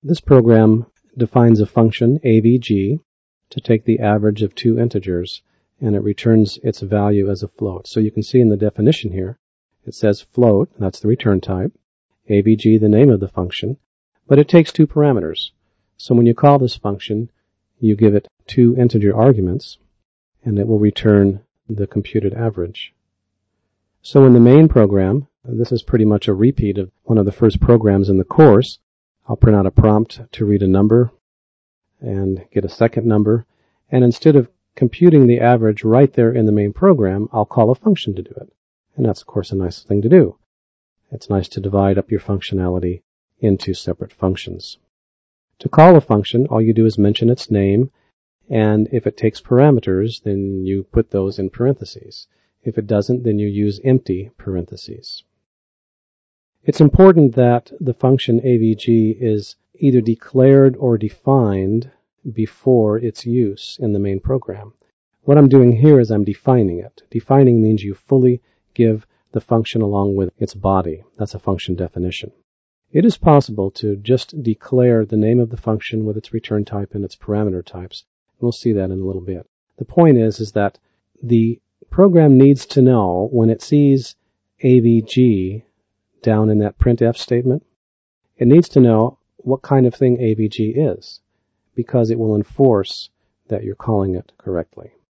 This program defines a function, avg, to take the average of two integers, and it returns its value as a float. So you can see in the definition here, it says float, that's the return type, avg, the name of the function, but it takes two parameters. So when you call this function, you give it two integer arguments, and it will return the computed average. So in the main program, this is pretty much a repeat of one of the first programs in the course. I'll print out a prompt to read a number and get a second number, and instead of computing the average right there in the main program, I'll call a function to do it. And that's, of course, a nice thing to do. It's nice to divide up your functionality into separate functions. To call a function, all you do is mention its name, and if it takes parameters, then you put those in parentheses. If it doesn't, then you use empty parentheses. It's important that the function avg is either declared or defined before its use in the main program. What I'm doing here is I'm defining it. Defining means you fully give the function along with its body. That's a function definition. It is possible to just declare the name of the function with its return type and its parameter types. We'll see that in a little bit. The point is that the program needs to know when it sees avg down in that printf statement, it needs to know what kind of thing avg is, because it will enforce that you're calling it correctly.